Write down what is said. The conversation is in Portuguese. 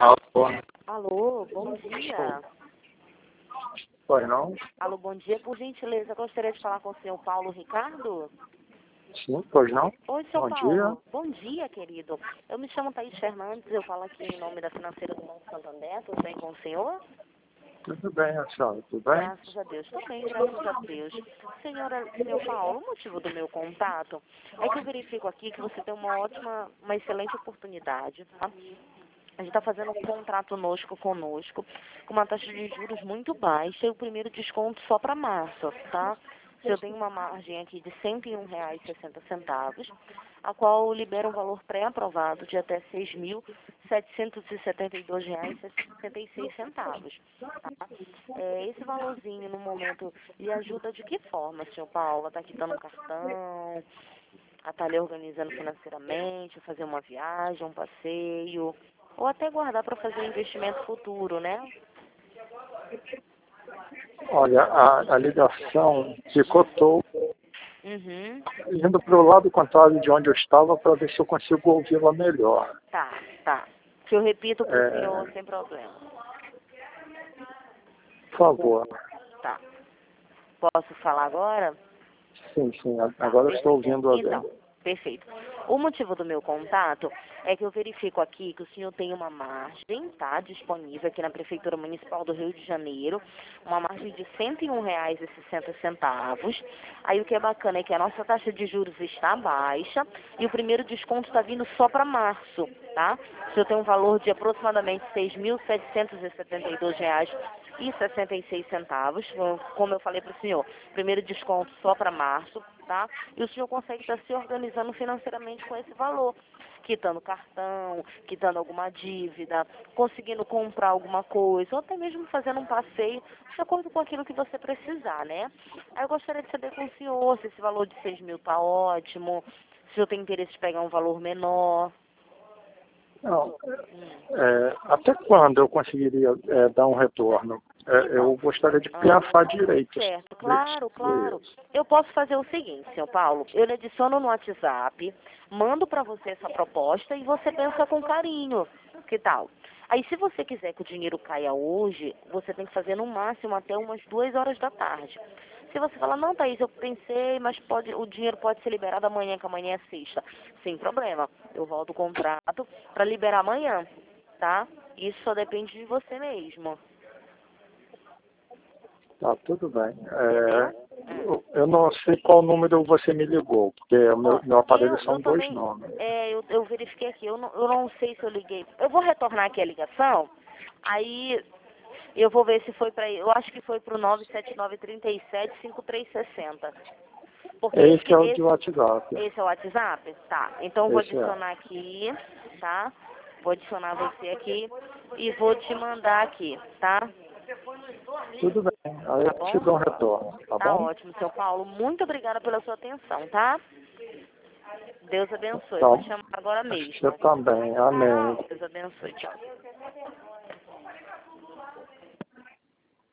Alô? Alô, bom dia. Pois não? Alô, bom dia. Por gentileza, gostaria de falar com o senhor Paulo Ricardo? Sim, pois não? Oi, senhor Bom Paulo. dia. Bom dia, querido. Eu me chamo Thaís Fernandes, eu falo aqui em nome da financeira do Banco Santander. Tudo bem com o senhor? Tudo bem, a senhora? Tudo bem? Graças a Deus. Tudo bem, graças a Deus. Senhor Paulo, o motivo do meu contato é que eu verifico aqui que você tem uma excelente oportunidade, tá? A gente está fazendo um contrato conosco, com uma taxa de juros muito baixa e o primeiro desconto só para março, tá? Eu tenho uma margem aqui de R$ 101,60, a qual libera um valor pré-aprovado de até R$ 6.772,66. Tá? Esse valorzinho, no momento, lhe ajuda de que forma, senhor Paulo? Está quitando um cartão, a estar lhe organizando financeiramente, a fazer uma viagem, um passeio, ou até guardar para fazer um investimento futuro, né? Olha, a ligação picotou Uhum. indo para o lado contrário de onde eu estava para ver se eu consigo ouvi-la melhor. Tá. Que eu repito para o senhor sem problema. Por favor. Tá. Posso falar agora? Sim, agora eu estou ouvindo bem. Então, perfeito. O motivo do meu contato é que eu verifico aqui que o senhor tem uma margem, tá, disponível aqui na Prefeitura Municipal do Rio de Janeiro, uma margem de R$ 101,60. Aí o que é bacana é que a nossa taxa de juros está baixa e o primeiro desconto está vindo só para março, tá? O senhor tem um valor de aproximadamente R$ 6.772,66, como eu falei para o senhor. Primeiro desconto só para março, tá? E o senhor consegue estar se organizando financeiramente com esse valor, quitando cartão, quitando alguma dívida, conseguindo comprar alguma coisa, ou até mesmo fazendo um passeio de acordo com aquilo que você precisar, né? Aí eu gostaria de saber com o senhor se esse valor de 6 mil tá ótimo, se o senhor tem interesse de pegar um valor menor. Não, até quando eu conseguiria dar um retorno? Eu gostaria de pensar direito. Certo, claro. Eu posso fazer o seguinte, senhor Paulo, eu lhe adiciono no WhatsApp, mando para você essa proposta e você pensa com carinho. Que tal? Aí, se você quiser que o dinheiro caia hoje, você tem que fazer no máximo até umas 2 horas da tarde. Se você falar, não, Thaís, eu pensei, mas o dinheiro pode ser liberado amanhã, que amanhã é sexta. Sem problema. Eu volto o contrato para liberar amanhã, tá? Isso só depende de você mesmo. Tá, tudo bem. Entendeu? Eu não sei qual número você me ligou, porque o meu aparelho são Eu dois também, nomes. eu verifiquei aqui, eu não sei se eu liguei. Eu vou retornar aqui a ligação, aí eu vou ver se foi para, eu acho que foi para o 979375360. Porque Esse é o de WhatsApp. esse é o WhatsApp? Tá, então eu vou Esse é. adicionar aqui, tá? Vou adicionar você aqui e vou te mandar aqui, tá? Tudo bem. Aí eu te dou um retorno, tá Tá bom? ótimo, seu Paulo. Muito obrigada pela sua atenção, tá? Deus abençoe. Então, Vou chamar agora mesmo. você também. Amém. Deus abençoe. Tchau.